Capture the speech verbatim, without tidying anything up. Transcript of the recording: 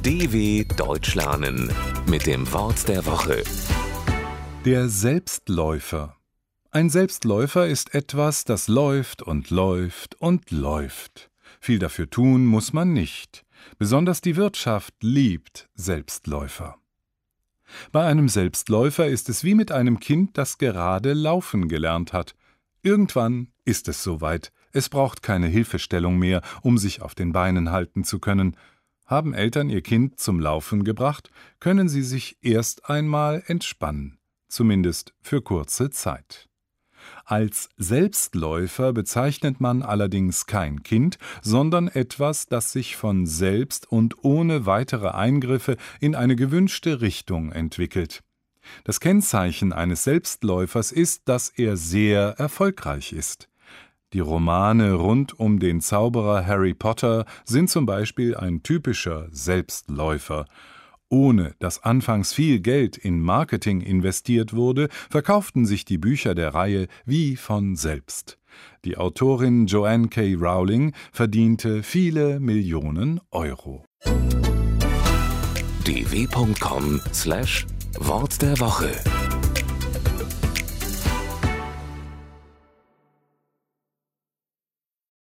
D W Deutsch lernen mit dem Wort der Woche. Der Selbstläufer. Ein Selbstläufer ist etwas, das läuft und läuft und läuft. Viel dafür tun muss man nicht. Besonders die Wirtschaft liebt Selbstläufer. Bei einem Selbstläufer ist es wie mit einem Kind, das gerade laufen gelernt hat. Irgendwann ist es soweit. Es braucht keine Hilfestellung mehr, um sich auf den Beinen halten zu können. Haben Eltern ihr Kind zum Laufen gebracht, können sie sich erst einmal entspannen, zumindest für kurze Zeit. Als Selbstläufer bezeichnet man allerdings kein Kind, sondern etwas, das sich von selbst und ohne weitere Eingriffe in eine gewünschte Richtung entwickelt. Das Kennzeichen eines Selbstläufers ist, dass er sehr erfolgreich ist. Die Romane rund um den Zauberer Harry Potter sind zum Beispiel ein typischer Selbstläufer. Ohne dass anfangs viel Geld in Marketing investiert wurde, verkauften sich die Bücher der Reihe wie von selbst. Die Autorin Joanne K. Rowling verdiente viele Millionen Euro. d w punkt com slash Wort der Woche